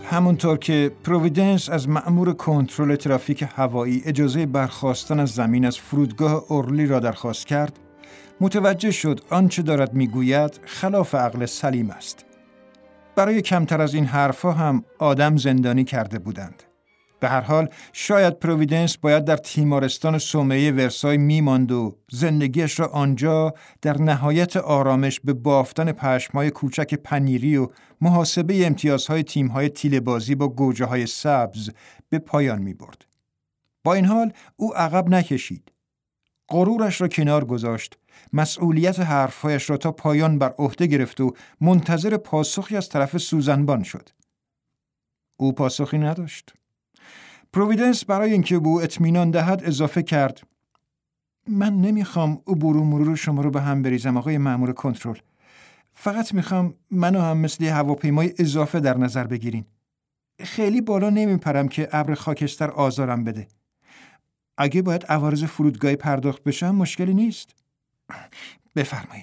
همونطور که پرویدنس از مأمور کنترل ترافیک هوایی اجازه برخاستن از زمین از فرودگاه اورلی را درخواست کرد، متوجه شد آنچه دارد میگوید خلاف عقل سلیم است. برای کمتر از این حرفها هم آدم زندانی کرده بودند. به هر حال شاید پرویدنس باید در تیمارستان صومعه ورسای میماند و زندگیش را آنجا در نهایت آرامش به بافتن پشمای کوچک پنیری و محاسبه امتیازهای تیم‌های تیله‌بازی با گوجه‌های سبز به پایان می‌برد. با این حال او عقب نکشید. غرورش را کنار گذاشت، مسئولیت حرفهایش را تا پایان بر عهده گرفت و منتظر پاسخی از طرف سوزنبان شد. او پاسخی نداشت. پرویدنس برای اینکه به او اطمینان دهد اضافه کرد: من نمیخوام عبور و مرور شما رو به هم بریزم آقای مأمور کنترل. فقط میخوام منو هم مثل هواپیمای اضافه در نظر بگیرین. خیلی بالا نمیپرم که ابر خاکستر آزارم بده. اگه باید عوارض فرودگاهی پرداخت بشم مشکلی نیست. بفرمایین.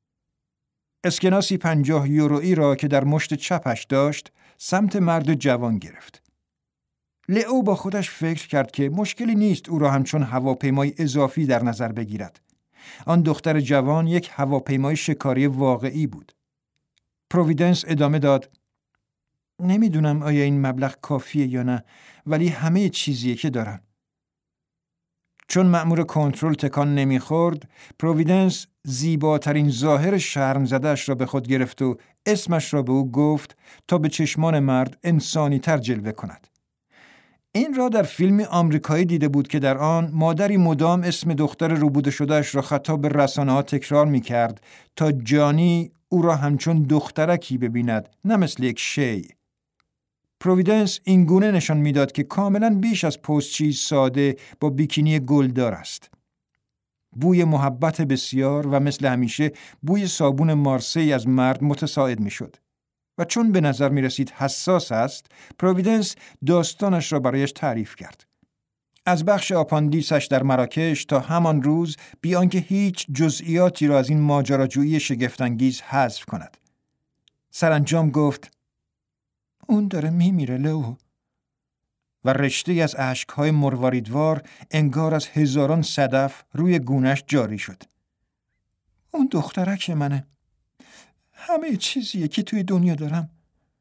اسکناسی 50 یورویی را که در مشت چپش داشت سمت مرد جوان گرفت. لئو با خودش فکر کرد که مشکلی نیست او را همچون هواپیمای اضافی در نظر بگیرد. آن دختر جوان یک هواپیمای شکاری واقعی بود. پرویدنس ادامه داد: نمیدونم آیا این مبلغ کافیه یا نه، ولی همه چیزیه که دارم. چون مأمور کنترل تکان نمیخورد، پرویدنس زیباترین ظاهر شرمزده‌اش را به خود گرفت و اسمش را به او گفت تا به چشمان مرد انسانی تر جلوه کند. این را در فیلمی آمریکایی دیده بود که در آن مادری مدام اسم دختر روبوده شدهش را خطاب به رسانه‌ها تکرار می‌کرد تا جانی او را همچون دخترکی ببیند، نه مثل یک شی. پرویدنس این گونه نشان میداد که کاملاً بیش از پستچی ساده با بیکینی گلدار است. بوی محبت بسیار و مثل همیشه بوی صابون مارسی از مرد متساعد می‌شد. و چون به نظر می رسید حساس است، پرویدنس داستانش را برایش تعریف کرد. از بخش آپاندیسش در مراکش تا همان روز بی آنکه هیچ جزئیاتی را از این ماجراجویی شگفت‌انگیز حذف کند. سرانجام گفت: اون داره میمیره لئو. و رشته از اشک‌های مرواریدوار انگار از هزاران صدف روی گونه‌اش جاری شد. اون دخترک منه. همه چیزیه که توی دنیا دارم.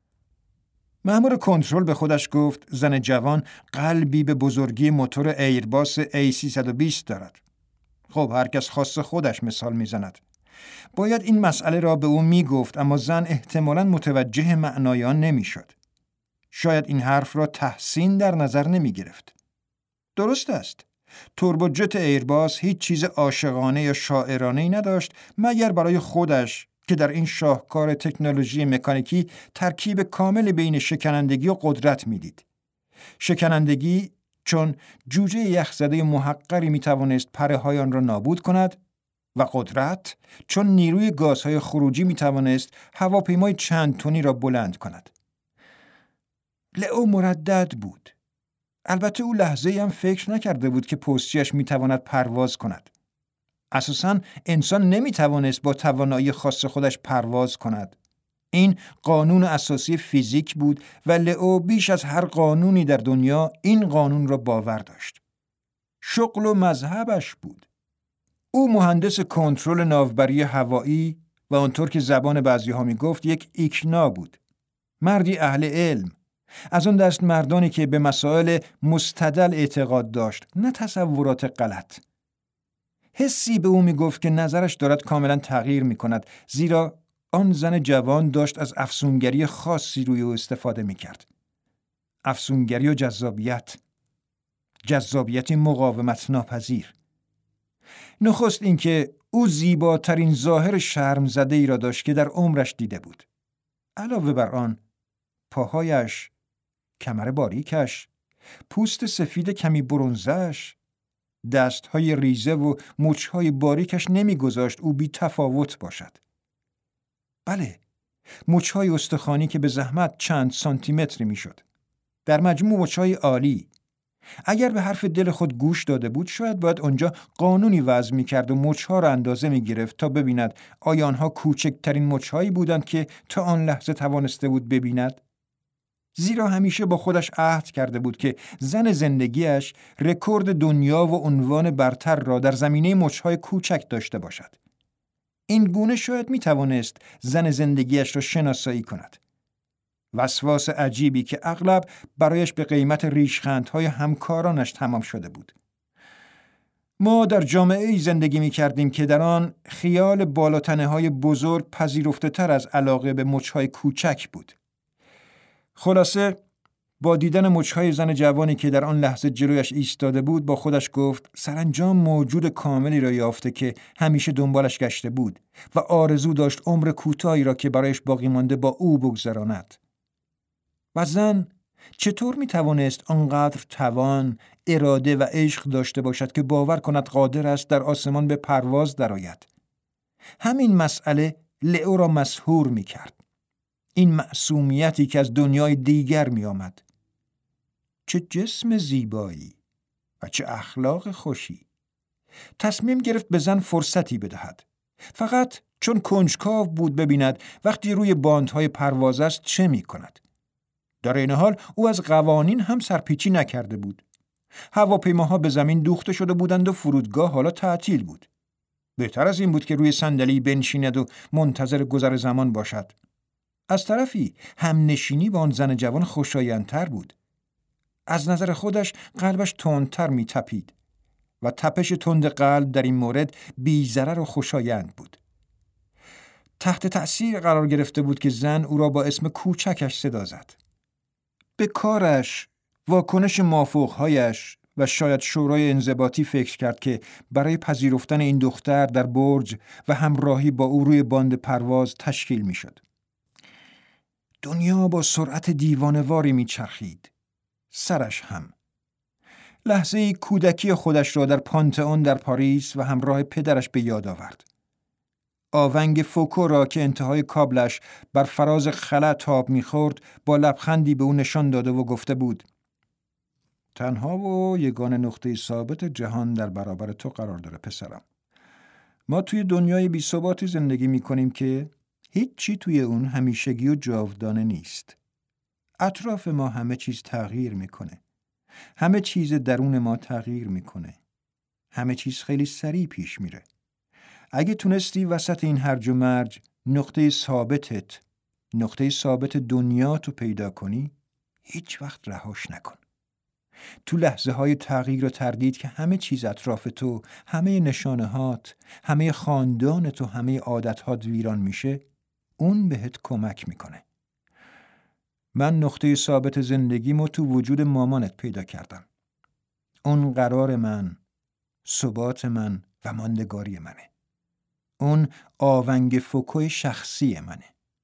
مأمور کنترل به خودش گفت زن جوان قلبی به بزرگی موتور ایرباس A320 دارد. خب هر کس خاص خودش مثال میزند. باید این مسئله را به او میگفت، اما زن احتمالاً متوجه معنای آن نمیشد. شاید این حرف را تحسین در نظر نمی گرفت. درست است. توربوجت ایرباس هیچ چیز عاشقانه یا شاعرانه‌ای نداشت مگر برای خودش که در این شاهکار تکنولوژی مکانیکی ترکیب کامل بین شکنندگی و قدرت میدید. شکنندگی چون جوجه یخزده محقری میتوانست پره‌های آن را نابود کند و قدرت چون نیروی گازهای خروجی میتوانست هواپیمای چند تنی را بلند کند. لئو مردد بود. البته او لحظه‌ای هم فکر نکرده بود که پستچیش میتواند پرواز کند. اساساً انسان نمیتوانست با توانایی خاص خودش پرواز کند. این قانون اساسی فیزیک بود و لئو بیش از هر قانونی در دنیا این قانون را باور داشت. شغل و مذهبش بود. او مهندس کنترل ناوبری هوایی و آنطور که زبان بعضی‌ها میگفت یک ایکنا بود. مردی اهل علم. از آن دست مردانی که به مسائل مستدل اعتقاد داشت، نه تصورات غلط. حسی به او میگفت که نظرش دارد کاملا تغییر میکند، زیرا آن زن جوان داشت از افسونگری خاصی روی او استفاده میکرد. افسونگری و جذابیتی مقاومت ناپذیر. نخست اینکه او زیباترین ظاهر شرمزده ای را داشت که در عمرش دیده بود. علاوه بر آن، پاهایش، کمر باریکش، پوست سفید کمی برنزش، دستهای ریزه و مچهای باریکش نمیگذاشت او بی تفاوت باشد. بله، مچهای استخوانی که به زحمت چند سانتیمتری میشد. در مجموع مچهای عالی. اگر به حرف دل خود گوش داده بود، شاید باید آنجا قانونی وضع میکرد و مچها را اندازه میگرفت تا ببیند آیا آنها کوچکترین مچهایی بودند که تا آن لحظه توانسته بود ببیند. زیرا همیشه با خودش عهد کرده بود که زن زندگیش رکورد دنیا و عنوان برتر را در زمینه مچ‌های کوچک داشته باشد. این گونه شاید می توانست زن زندگیش را شناسایی کند. وسواس عجیبی که اغلب برایش به قیمت ریشخندهای همکارانش تمام شده بود. ما در جامعه‌ای زندگی می‌کردیم که در آن خیال بالاتنه‌های بزرگ پذیرفته‌تر از علاقه به مچ‌های کوچک بود. خلاصه با دیدن مچ‌های زن جوانی که در آن لحظه جلویش ایستاده بود با خودش گفت سرانجام موجود کاملی را یافته که همیشه دنبالش گشته بود و آرزو داشت عمر کوتاهی را که برایش باقی مانده با او بگذراند. و زن چطور می توانست آنقدر توان، اراده و عشق داشته باشد که باور کند قادر است در آسمان به پرواز درآید؟ همین مسئله لئو را مسحور می کرد. این معصومیتی که از دنیای دیگر می آمد. چه جسم زیبایی و چه اخلاق خوشی. تصمیم گرفت به زن فرصتی بدهد. فقط چون کنجکاو بود ببیند وقتی روی باندهای پرواز است چه می کند. در این حال او از قوانین هم سرپیچی نکرده بود. هواپیماها به زمین دوخته شده بودند و فرودگاه حالا تعطیل بود. بهتر از این بود که روی صندلی بنشیند و منتظر گذر زمان باشد. از طرفی همنشینی با آن زن جوان خوشایندتر بود. از نظر خودش قلبش تندتر می تپید و تپش تند قلب در این مورد بی‌ضرر و خوشایند بود. تحت تأثیر قرار گرفته بود که زن او را با اسم کوچکش صدا زد. به کارش، واکنش مافوقهایش و شاید شورای انضباطی فکر کرد که برای پذیرفتن این دختر در برج و همراهی با او روی باند پرواز تشکیل می شد. دنیا با سرعت دیوانه‌واری می چرخید. سرش هم. لحظه‌ای کودکی خودش را در پانتئون در پاریس و همراه پدرش به یاد آورد. آونگ فوکو را که انتهای کابلش بر فراز خلا تاب می‌خورد با لبخندی به او نشان داده و گفته بود تنها و یگانه نقطه ثابت جهان در برابر تو قرار داره پسرم. ما توی دنیای بی‌ثباتی زندگی می‌کنیم که هیچ چی توی اون همیشگی و جاودانه نیست. اطراف ما همه چیز تغییر می‌کنه. همه چیز درون ما تغییر می‌کنه. همه چیز خیلی سریع پیش میره. اگه تونستی وسط این هرج و مرج نقطه ثابت دنیا تو پیدا کنی، هیچ وقت رهاش نکن. تو لحظه های تغییر و تردید که همه چیز اطراف تو، همه نشانهات، همه خاندانت و همه عادتهات ویران میشه، اون بهت کمک میکنه. من نقطه ثابت زندگیمو تو وجود مامانت پیدا کردم. اون قرار من، ثبات من و ماندگاری منه. اون آونگ فوکوی شخصی منه.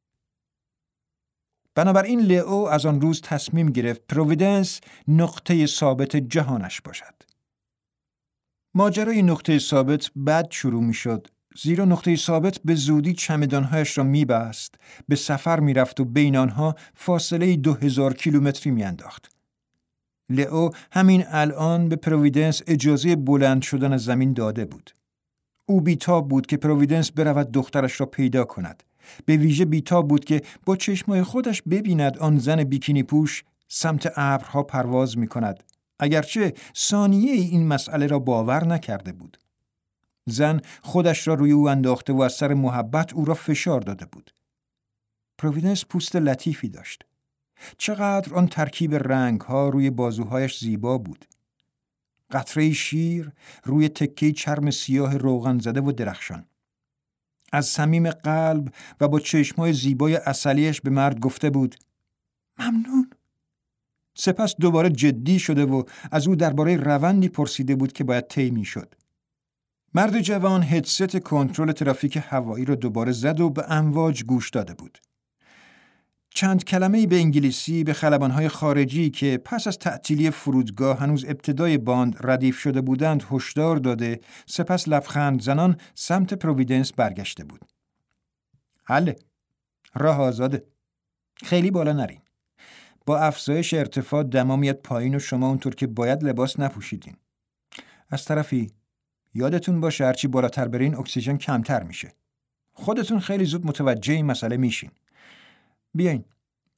بنابراین لئو از آن روز تصمیم گرفت پرویدنس نقطه ثابت جهانش باشد. ماجرای نقطه ثابت بعد شروع می شد، زیرا نقطه ثابت به زودی چمدانهایش را می بست، به سفر می رفت و بین آنها فاصله 2000 کیلومتری می انداخت. لئو همین الان به پرویدنس اجازه بلند شدن از زمین داده بود. او بیتاب بود که پرویدنس برود دخترش را پیدا کند. به ویژه بیتاب بود که با چشمای خودش ببیند آن زن بیکینی پوش سمت ابرها پرواز می کند. اگرچه ثانیه این مسئله را باور نکرده بود. زن خودش را روی او انداخته و از سر محبت او را فشار داده بود. پرویدنس پوست لطیفی داشت. چقدر آن ترکیب رنگ‌ها روی بازوهایش زیبا بود. قطره شیر روی تکه چرم سیاه روغن زده و درخشان. از صمیم قلب و با چشمای زیبای عسلیش به مرد گفته بود ممنون. سپس دوباره جدی شده و از او درباره روندی پرسیده بود که باید طی می‌شد. مرد جوان هدست کنترل ترافیک هوایی را دوباره زد و به امواج گوش داده بود. چند کلمه‌ای به انگلیسی به خلبان‌های خارجی که پس از تعطیلی فرودگاه هنوز ابتدای باند ردیف شده بودند هشدار داده، سپس لبخند زنان سمت پرویدنس برگشته بود. حله، راه آزاده. خیلی بالا نرین. با افزایش ارتفاع دما میاد پایین و شما اونطور که باید لباس نپوشیدین. از طرفی یادتون باشه هرچی بالاتر برین اکسیژن کمتر میشه. خودتون خیلی زود متوجه این مسئله میشین. بیاین،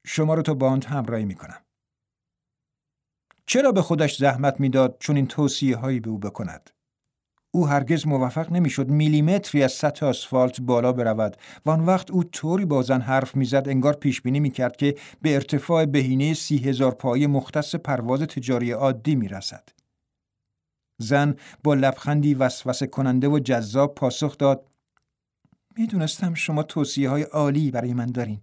شما رو تا باند همراهی میکنم. چرا به خودش زحمت میداد چون این توصیه هایی به او بکند؟ او هرگز موفق نمیشد میلیمتری از سطح آسفالت بالا برود و آن وقت او طوری با زن حرف میزد انگار پیش بینی میکرد که به ارتفاع بهینه 30,000 پایی مختص پرواز تجاری عادی میرسد. زن با لبخندی وسوسه کننده و جذاب پاسخ داد: میدونستم شما توصیه های عالی برای من دارین.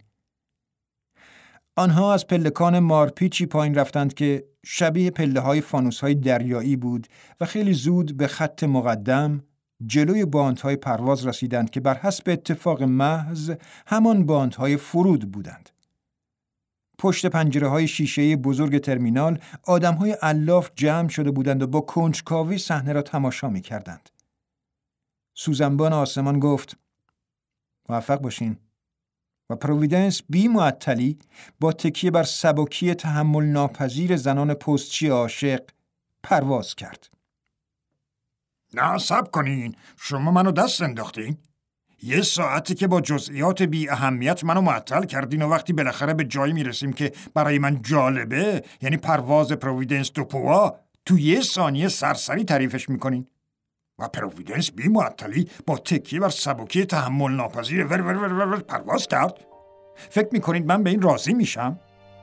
آنها از پلکان مارپیچی پایین رفتند که شبیه پله های فانوس های دریایی بود و خیلی زود به خط مقدم جلوی باندهای پرواز رسیدند که بر حسب اتفاق محض همان باندهای فرود بودند. پشت پنجره های شیشه‌ای بزرگ ترمینال آدم های الاف جمع شده بودند و با کنجکاوی صحنه را تماشا می کردند. سوزنبان آسمان گفت: موفق باشین. و پرویدنس بی معطلی با تکیه بر سبکی تحمل ناپذیر زنان پستچی عاشق پرواز کرد. نه صبر کنین، شما منو دست انداختین؟ یه ساعتی که با جزئیات بی اهمیت منو معطل کردین و وقتی بالاخره به جایی میرسیم که برای من جالبه، یعنی پرواز پرویدنس دو پوا، تو یه ثانیه سرسری تعریفش میکنین. و پرویدنس بی معطلی با تکیه بر سبکی تحمل ناپذیر ور پرواز کرد. فکر میکنید من به این راضی میشم؟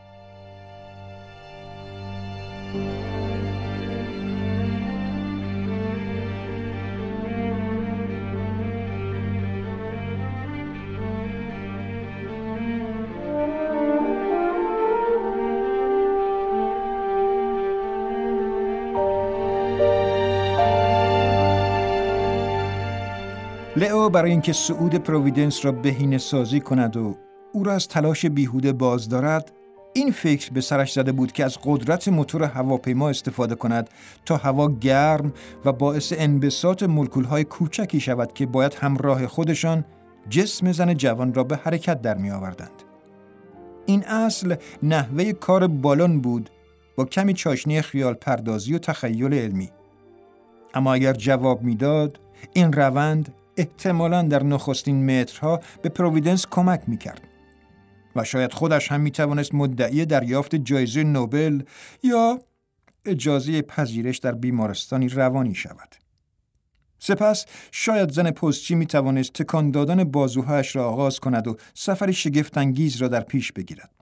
لئو برای اینکه صعود پرویدنس را بهینه سازی کند و او را از تلاش بیهوده باز دارد، این فکر به سرش زده بود که از قدرت موتور هواپیما استفاده کند تا هوا گرم و باعث انبساط مولکول‌های کوچکی شود که باید همراه خودشان جسم زن جوان را به حرکت در می آوردند. این اصل نحوه کار بالون بود با کمی چاشنی خیال پردازی و تخیل علمی. اما اگر جواب میداد، این روند احتمالاً در نخستین مترها به پرویدنس کمک میکرد و شاید خودش هم میتوانست مدعی دریافت جایزه نوبل یا اجازه پذیرش در بیمارستانی روانی شود. سپس شاید زن پستچی میتوانست تکان دادن بازوهایش را آغاز کند و سفری شگفت‌انگیز را در پیش بگیرد.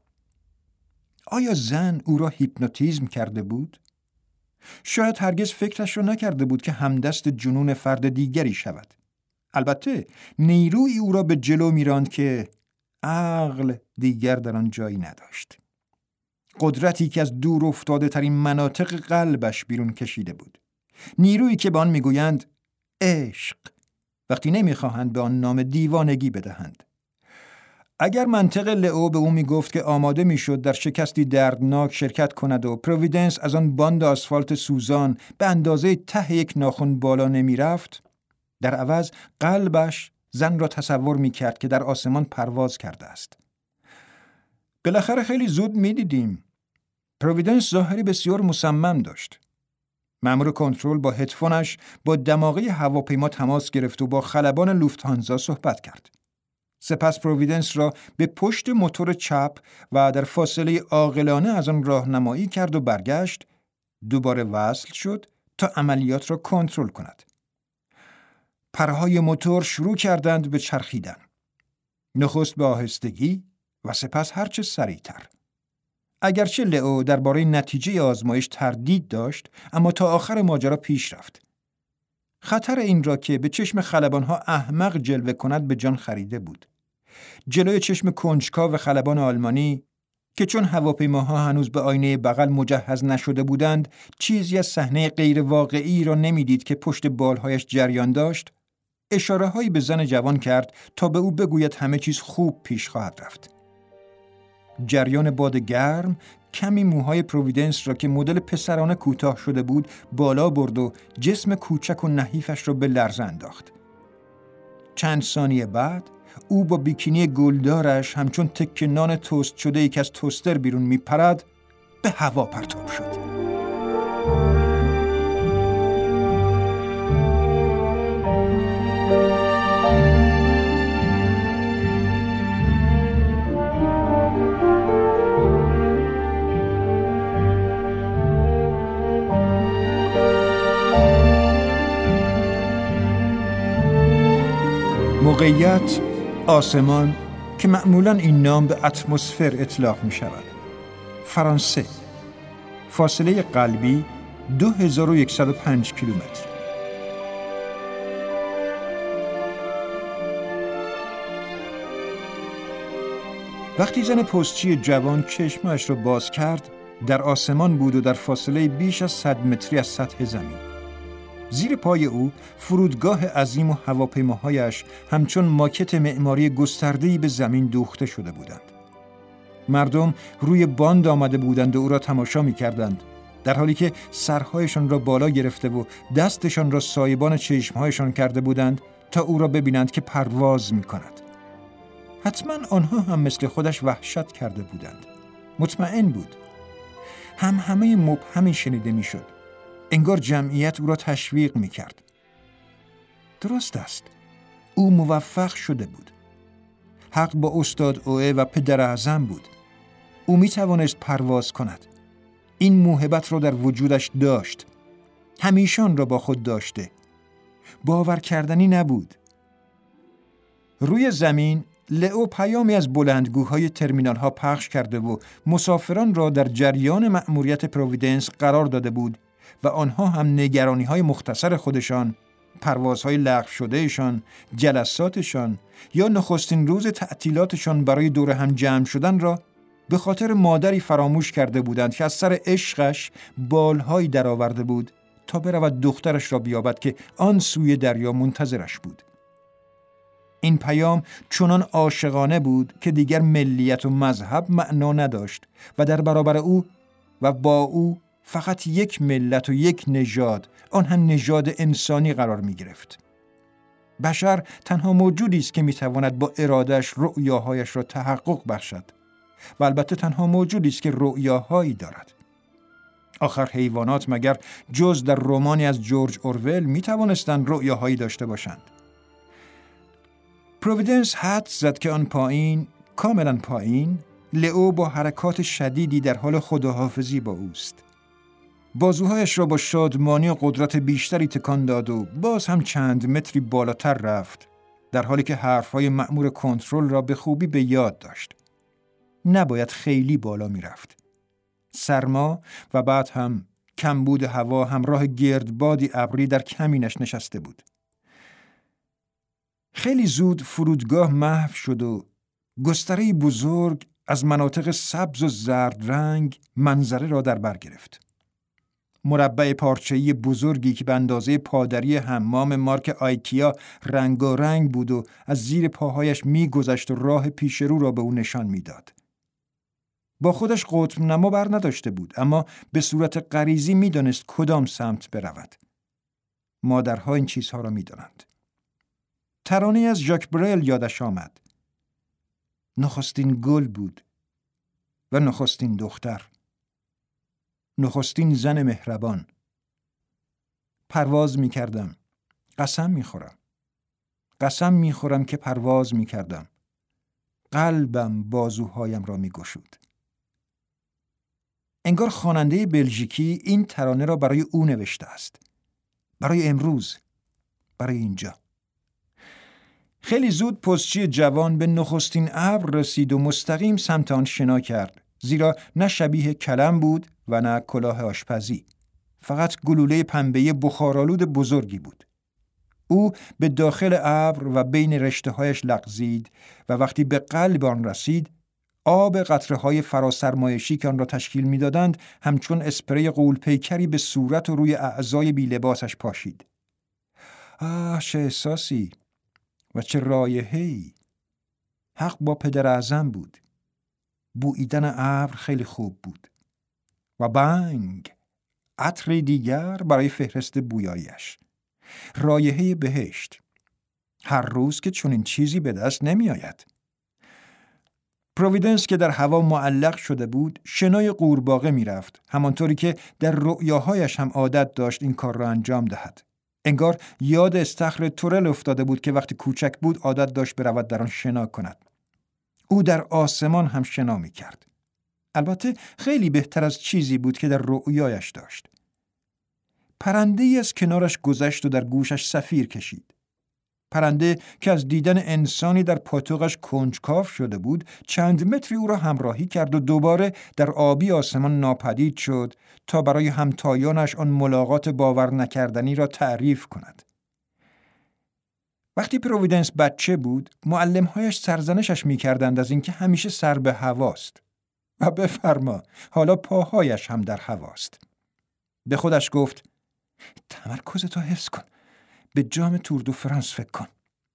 آیا زن او را هیپنوتیزم کرده بود؟ شاید هرگز فکرش را نکرده بود که همدست جنون فرد دیگری شود. البته نیروی او را به جلو میراند که عقل دیگر در آن جایی نداشت. قدرتی که از دور افتاده ترین مناطق قلبش بیرون کشیده بود. نیرویی که به آن میگویند عشق، وقتی نمیخواهند به آن نام دیوانگی بدهند. اگر منطق لئو به او میگفت که آماده میشد در شکستی دردناک شرکت کند و پرویدنس از آن باند آسفالت سوزان به اندازه ته یک ناخن بالا نمیرفت، در عوض قلبش زن را تصور میکرد که در آسمان پرواز کرده است. بالاخره خیلی زود میدیدیم. پرویدنس ظاهری بسیار مصمم داشت. مأمور کنترل با هدفونش با دماغه هواپیما تماس گرفت و با خلبان لوفتهانزا صحبت کرد. سپس پرویدنس را به پشت موتور چپ و در فاصله عاقلانه از آن راهنمایی کرد و برگشت، دوباره وصل شد تا عملیات را کنترل کند. پرهای موتور شروع کردند به چرخیدن. نخست به آهستگی و سپس هرچه سریعتر. اگرچه لئو درباره نتیجه آزمایش تردید داشت، اما تا آخر ماجرا پیش رفت. خطر این را که به چشم خلبانها احمق جلوه کند به جان خریده بود. جلوی چشم کنجکاو خلبان آلمانی که چون هواپیماها هنوز به آینه بغل مجهز نشده بودند، چیزی از صحنه غیر واقعی را نمیدید که پشت بالهایش جریان داشت، اشاره‌هایی به زن جوان کرد تا به او بگوید همه چیز خوب پیش خواهد رفت. جریان باد گرم کمی موهای پرویدنس را که مدل پسرانه کوتاه شده بود بالا برد و جسم کوچک و نحیفش را به لرزه انداخت. چند ثانیه بعد او با بیکینی گلدارش همچون تکه نان توست شده که از توستر بیرون میپرد به هوا پرتاب شد. موقعیت آسمان که معمولاً این نام به اتمسفر اطلاق می شود. فرانسه. فاصله قلبی 2105 کیلومتر. وقتی زن پستچی جوان چشمش را باز کرد، در آسمان بود و در فاصله بیش از 100 متری از سطح زمین. زیر پای او فرودگاه عظیم و هواپیماهایش همچون ماکت معماری گسترده‌ای به زمین دوخته شده بودند. مردم روی باند آمده بودند و او را تماشا می‌کردند، در حالی که سرهایشان را بالا گرفته و دستشان را سایبان چشمهایشان کرده بودند تا او را ببینند که پرواز می‌کند. حتما آنها هم مثل خودش وحشت کرده بودند. مطمئن بود. همه مبهمی شنیده می‌شد. انگار جمعیت او را تشویق می‌کرد. درست است. او موفق شده بود. حق با استاد اوه و پدر اعظم بود. او می‌توانست پرواز کند. این موهبت را در وجودش داشت. همیشه آن را با خود داشته. باور کردنی نبود. روی زمین لئو پیامی از بلندگوهای ترمینال‌ها پخش کرده و مسافران را در جریان مأموریت پرویدنس قرار داده بود و آنها هم نگرانی‌های مختصر خودشان، پروازهای لغو شدهشان، جلساتشان یا نخستین روز تعطیلاتشان برای دور هم جمع شدن را به خاطر مادری فراموش کرده بودند که از سر عشقش بالهایی درآورده بود تا برود دخترش را بیابد که آن سوی دریا منتظرش بود. این پیام چنان عاشقانه بود که دیگر ملیت و مذهب معنا نداشت و در برابر او و با او فقط یک ملت و یک نژاد، آن هم نژاد انسانی قرار می گرفت. بشر تنها موجودی است که می تواند با ارادهش رؤیاهایش را تحقق بخشد و البته تنها موجودی است که رؤیاهایی دارد. آخر حیوانات مگر جز در رمانی از جورج اورول می توانستند رؤیاهایی داشته باشند؟ پرویدنس حدس زد که آن پایین، کاملا پایین، لئو با حرکات شدیدی در حال خداحافظی با اوست. بازوهایش را با شادمانی و قدرت بیشتری تکان داد و باز هم چند متری بالاتر رفت، در حالی که حرفهای مأمور کنترل را به خوبی به یاد داشت. نباید خیلی بالا می رفت. سرما و بعد هم کمبود هوا همراه گردبادی ابری در کمینش نشسته بود. خیلی زود فرودگاه محو شد و گستره بزرگ از مناطق سبز و زرد رنگ منظره را در بر گرفت. مربع پارچه‌ای بزرگی که به اندازه پادری حمام مارک آیکیا رنگارنگ بود و از زیر پاهایش می‌گذشت و راه پیش رو را به او نشان می‌داد. با خودش قطب نما بر نداشته بود، اما به صورت غریزی می‌دانست کدام سمت برود. مادرها این چیزها را می‌دانند. ترانه‌ای از ژاک برل یادش آمد. نخستین گل بود و نخستین دختر، نخستین زن مهربان. پرواز می کردم. قسم می خورم. قسم می خورم که پرواز می کردم. قلبم بازوهایم را می گشود. انگار خواننده بلژیکی این ترانه را برای او نوشته است. برای امروز. برای اینجا. خیلی زود پستچی جوان به نخستین ابر رسید و مستقیم سمت آن شنا کرد، زیرا نه شبیه کلم بود و نه کلاه آشپزی. فقط گلوله پنبه‌ای بخارآلود بزرگی بود. او به داخل ابر و بین رشته‌هایش لغزید و وقتی به قلب آن رسید، آب قطره‌های فراسرمایشی که آن را تشکیل می‌دادند همچون اسپری غول‌پیکری به صورت و روی اعضای بی لباسش پاشید. چه احساسی و چه رایحه‌ای! حق با پدر اعظم بود. بوییدن ابر خیلی خوب بود. و بنگ! عطری دیگر برای فهرست بویاییش. رایحه بهشت. هر روز که چنین چیزی به دست نمی آید. پرویدنس که در هوا معلق شده بود، شنای قورباغه می رفت، همانطوری که در رؤیاهایش هم عادت داشت این کار را انجام دهد. انگار یاد استخر تورل افتاده بود که وقتی کوچک بود عادت داشت برود در آن شنا کند. او در آسمان هم شنا می کرد. البته خیلی بهتر از چیزی بود که در رؤیایش داشت. پرنده‌ای از کنارش گذشت و در گوشش صفیر کشید. پرنده که از دیدن انسانی در پاتوقش کنجکاو شده بود، چند متری او را همراهی کرد و دوباره در آبی آسمان ناپدید شد تا برای همتایانش آن ملاقات باور نکردنی را تعریف کند. وقتی پرویدنس بچه بود، معلم‌هایش سرزنشش می‌کردند از اینکه همیشه سر به هواست. و بفرما، حالا پاهایش هم در هواست. به خودش گفت: تمرکزتو حفظ کن. به جام تور دو فرانس فکر کن.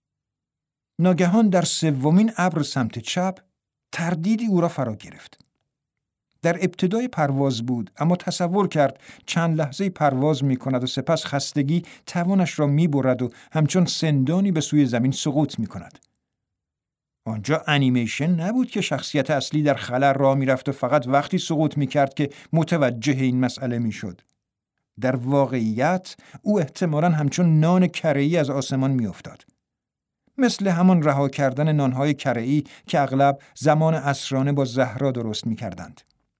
ناگهان در سومین ابر سمت چپ تردیدی او را فرا گرفت. در ابتدای پرواز بود، اما تصور کرد چند لحظه پرواز می کند و سپس خستگی توانش را می برد و همچون سندانی به سوی زمین سقوط می کند. آنجا انیمیشن نبود که شخصیت اصلی در خلا راه می رفت و فقط وقتی سقوط می کرد که متوجه این مسئله می شد. در واقعیت او احتمالاً همچون نان کره‌ای از آسمان می افتاد. مثل همان رها کردن نانهای کره‌ای که اغلب زمان عصرانه با زهرا درست می کردند.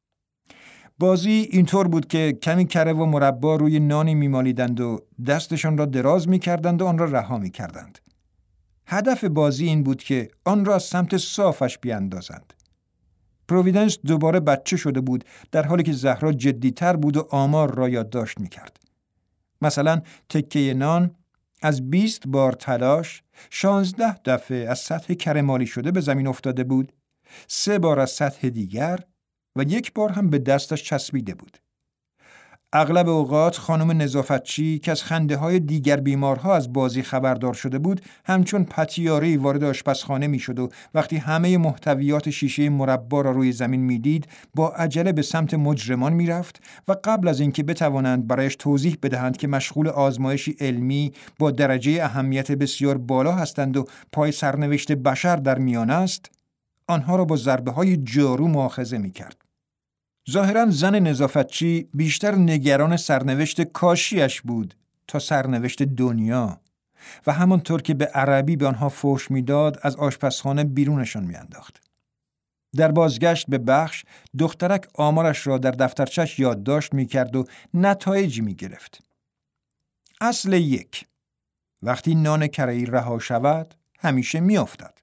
بازی اینطور بود که کمی کره و مربا روی نانی می مالیدند و دستشان را دراز می کردند و آن را رها می کردند. هدف بازی این بود که آن را از سمت صافش بیاندازند. پرویدنس دوباره بچه شده بود، در حالی که زهرا جدی‌تر بود و آمار را یادداشت می‌کرد. مثلا تکه نان از 20 بار تلاش 16 دفعه از سطح کره مالی شده به زمین افتاده بود، 3 بار از سطح دیگر و 1 بار هم به دستش چسبیده بود. اغلب اوقات خانم نظافتچی که از خنده‌های دیگر بیمارها از بازی خبردار شده بود، همچون پتیاری وارد آشپزخانه می‌شد و وقتی همه محتویات شیشه مربا را روی زمین می‌دید، با عجله به سمت مجرمان می‌رفت و قبل از اینکه بتوانند برایش توضیح بدهند که مشغول آزمایشی علمی با درجه اهمیت بسیار بالا هستند و پای سرنوشت بشر در میان است، آنها را با ضربه‌های جارو مؤاخذه می‌کرد. ظاهراً زن نظافتچی بیشتر نگران سرنوشت کاشیش بود تا سرنوشت دنیا و همانطور که به عربی به آنها فحش میداد از آشپزخانه بیرونشان میانداخت. در بازگشت به بخش دخترک آمارش را در دفترچش یادداشت میکرد و نتایجی میگرفت. اصل 1: وقتی نان کره‌ای رها شود همیشه میافتد.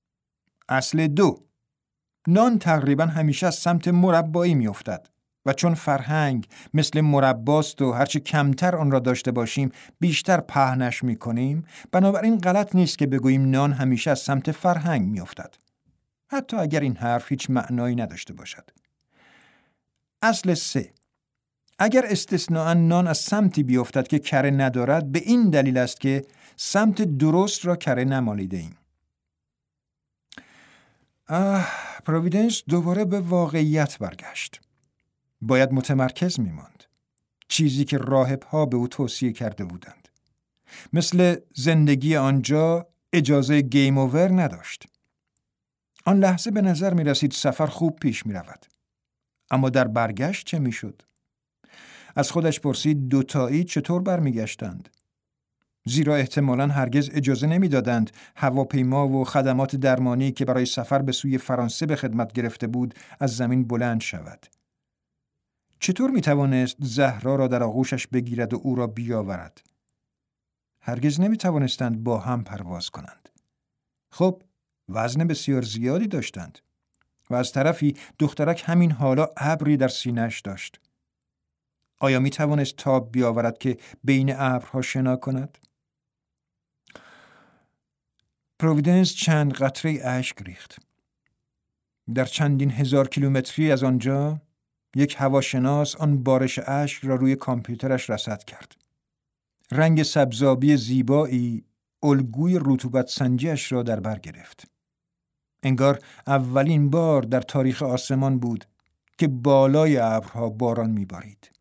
اصل 2: نان تقریباً همیشه از سمت مربایی میافتد و چون فرهنگ مثل مرباست و هرچی کمتر آن را داشته باشیم بیشتر پهنش میکنیم، بنابراین غلط نیست که بگوییم نان همیشه از سمت فرهنگ میافتد، حتی اگر این حرف هیچ معنایی نداشته باشد. اصل 3: اگر استثناءً نان از سمتی بیفتد که کره ندارد، به این دلیل است که سمت درست را کره نمالیده ایم. پرویدنس دوباره به واقعیت برگشت. باید متمرکز می‌ماند. چیزی که راهب‌ها به او توصیه کرده بودند. مثل زندگی آنجا اجازه گیم اوور نداشت. آن لحظه به نظر می‌رسید سفر خوب پیش می‌رود. اما در برگشت چه می‌شد؟ از خودش پرسید دوتایی چطور برمیگشتند؟ زیرا احتمالاً هرگز اجازه نمی‌دادند هواپیما و خدمات درمانی که برای سفر به سوی فرانسه به خدمت گرفته بود از زمین بلند شود. چطور می‌توانست زهرا را در آغوشش بگیرد و او را بیاورد؟ هرگز نمی‌توانستند با هم پرواز کنند. خب، وزن بسیار زیادی داشتند و از طرفی دخترک همین حالا ابری در سینه‌اش داشت. آیا می‌توانست تاب بیاورد که بین ابرها شنا کند؟ پرویدنس چند قطره اشک ریخت. در چندین هزار کیلومتری از آنجا یک هواشناس آن بارش اشک را روی کامپیوترش رصد کرد. رنگ سبزابی زیبایی الگوی رطوبت سنجیش را در بر گرفت. انگار اولین بار در تاریخ آسمان بود که بالای ابرها باران می‌بارید.